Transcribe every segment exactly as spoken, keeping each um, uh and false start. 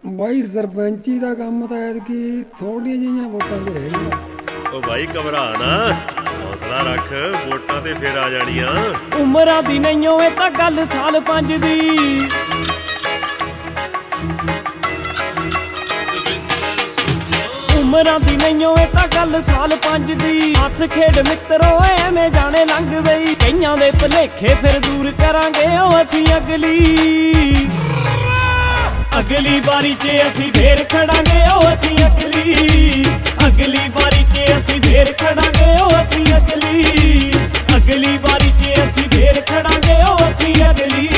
ਬਾਈ ਸਰਪੰਚੀ ਦਾ ਕੰਮ ਤਾਂ ਐਤਕੀ ਥੋੜ੍ਹੀਆਂ ਜਿਹੀਆਂ ਵੋਟਾਂ 'ਤੇ ਰਹਿ ਗਿਆ। ਉਹ ਬਾਈ ਘਬਰਾ ਨਾ, ਹੌਸਲਾ ਰੱਖ, ਵੋਟਾਂ ਤੇ ਫੇਰ ਆ ਜਾਣੀਆਂ। ਉਮਰਾਂ ਦੀ ਨਹੀਂ ਓਏ ਤਾਂ ਗੱਲ ਸਾਲ ਪੰਜ ਦੀ। ਉਮਰਾਂ ਦੀ ਨਹੀਂ ਓਏ ਤਾਂ ਗੱਲ ਸਾਲ ਪੰਜ ਦੀ। ਹੱਸ ਖੇਡ ਮਿੱਤਰੋ ਐਵੇਂ ਜਾਣੇ ਲੰਘ ਬਈ, ਕਈਆਂ ਦੇ ਭੁਲੇਖੇ ਫਿਰ ਦੂਰ ਕਰਾਂਗੇ ਉਹ ਅਸੀਂ ਅਗਲੀ ਅਗਲੀ ਵਾਰੀ 'ਚ ਅਸੀਂ ਫੇਰ ਖੜਾਂਗੇ ਉਹ ਅਸੀਂ ਅਗਲੀ ਅਗਲੀ ਵਾਰੀ 'ਚ ਅਸੀਂ ਫੇਰ ਖੜਾਂਗੇ ਉਹ ਅਸੀਂ ਅਗਲੀ ਅਗਲੀ ਵਾਰੀ 'ਚ ਅਸੀਂ ਫੇਰ ਖੜਾਂਗੇ ਉਹ ਅਸੀਂ ਅਗਲੀ।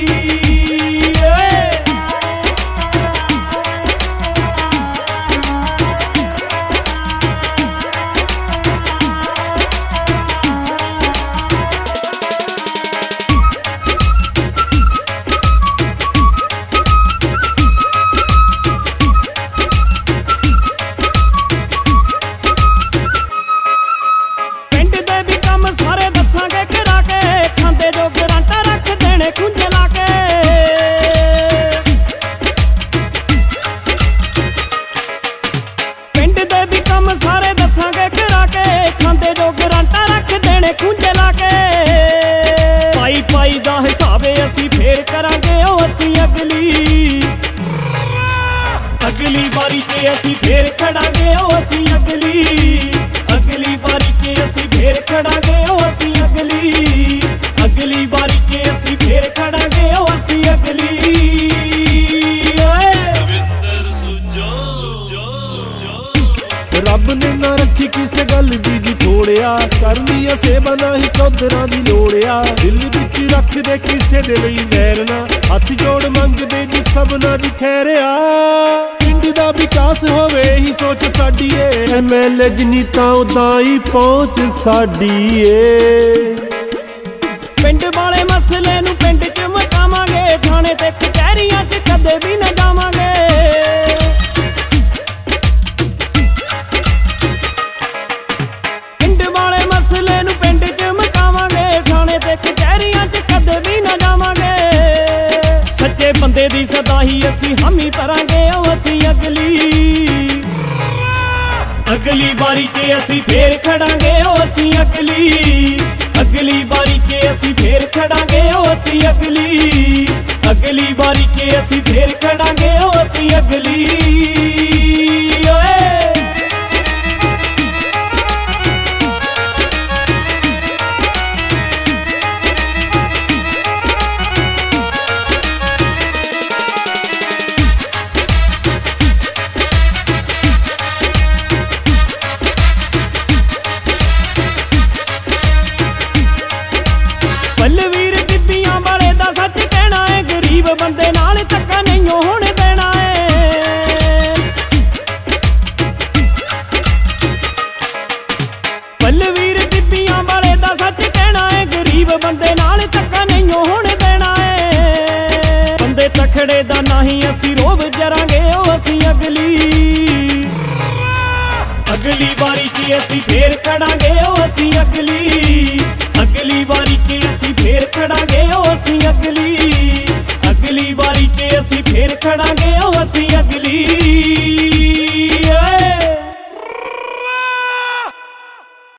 ਅਗਲੀ ਵਾਰੀ 'ਚ ਅਸੀਂ ਫੇਰ ਖੜਾਂਗੇ ਉਹ ਅਸੀਂ ਅਗਲੀ ਅਗਲੀ ਵਾਰੀ 'ਚ ਅਸੀਂ ਫੇਰ ਖੜਾਂਗੇ ਉਹ ਅਸੀਂ ਅਗਲੀ ਅਗਲੀ ਵਾਰੀ 'ਚ ਅਸੀਂ ਫੇਰ ਖੜਾਂਗੇ ਉਹ ਅਸੀਂ ਅਗਲੀ। ਰੱਬ ਨੇ ਨਾ ਰੱਖੀ ਕਿਸੇ ਗੱਲ ਦੀ ਜੀ ਥੋੜਿਆ, ਕਰਨੀ ਆ ਸੇਵਾ ਨਾ ਹੀ ਚੌਧਰਾਂ ਦੀ ਲੋੜਿਆ। ਦਿਲ ਵਿੱਚ ਰੱਖਦੇ ਕਿਸੇ ਦੇ ਲਈ ਵੈਰ ਨਾ, ਹੱਥ ਜੋੜ ਮੰਗਦੇ ਜੀ ਸਭਨਾਂ ਦੀ ਖੈਰਿਆ। ਪਿੰਡ ਦਾ ਵਿਕਾਸ ਹੋਵੇ ਹੀ ਸੋਚ ਸਾਡੀ ਏ, ਐਮ ਐਲ ਏ ਜਿੰਨੀ ਤਾਂ ਉਦਾਂ ਹੀ ਪਹੁੰਚ ਸਾਡੀ ਏ। ਪਿੰਡ ਵਾਲੇ ਮਸਲੇ ਨੂੰ ਪਿੰਡ 'ਚ ਮਕਾਵਾਂਗੇ, ਥਾਣੇ ਤੇ ਕਚਹਿਰੀਆਂ 'ਚ ਕਦੇ ਵੀ ਨਾ ਜਾਵਾਂਗੇ। ਪਿੰਡ ਵਾਲੇ ਮਸਲੇ ਨੂੰ ਪਿੰਡ 'ਚ ਮਕਾਵਾਂਗੇ, ਥਾਣੇ ਤੇ ਕਚਹਿਰੀਆਂ 'ਚ ਕਦੇ ਵੀ ਨਾ ਜਾਵਾਂਗੇ। ਸੱਚੇ ਬੰਦੇ ਦੀ ਸਦਾ ਹੀ ਅਸੀਂ ਹਾਮੀ ਭਰਾਂਗੇ ਉਹ ਅਸੀਂ ਅਗਲੀ ਅਗਲੀ ਵਾਰੀ 'ਚ ਅਸੀਂ ਫੇਰ ਖੜਾਂਗੇ ਉਹ ਅਸੀਂ ਅਗਲੀ ਅਗਲੀ ਵਾਰੀ 'ਚ ਅਸੀਂ ਫੇਰ ਖੜਾਂਗੇ ਉਹ ਅਸੀਂ ਅਗਲੀ ਅਗਲੀ ਵਾਰੀ 'ਚ ਅਸੀਂ ਫੇਰ ਖੜਾਂਗੇ ਉਹ ਅਸੀਂ ਅਗਲੀ। ਬਲਵੀਰ ਬੀਬੀਆਂ ਵਾਲੇ ਦਾ ਸੱਚ ਕਹਿਣਾ ਏ, ਗਰੀਬ ਬੰਦੇ ਨਾਲ ਧੱਕਾ ਨਹੀਂ ਹੋਣ ਦੇਣਾ ਏ। ਬਲਵੀਰ ਬੀਬੀਆਂ ਵਾਲੇ ਦਾ ਸੱਚ ਕਹਿਣਾ ਏ, ਗਰੀਬ ਬੰਦੇ ਨਾਲ ਧੱਕਾ ਨਹੀਂ ਹੋਣ ਦੇਣਾ ਏ। ਬੰਦੇ ਤਖੜੇ ਦਾ ਨਹੀਂ ਅਸੀਂ ਰੋਬ ਜਰਾਂਗੇ ਉਹ ਅਸੀਂ ਅਗਲੀ ਅਗਲੀ ਵਾਰੀ 'ਚ ਅਸੀਂ ਫੇਰ ਖੜਾਂਗੇ ਉਹ ਅਸੀਂ ਅਗਲੀ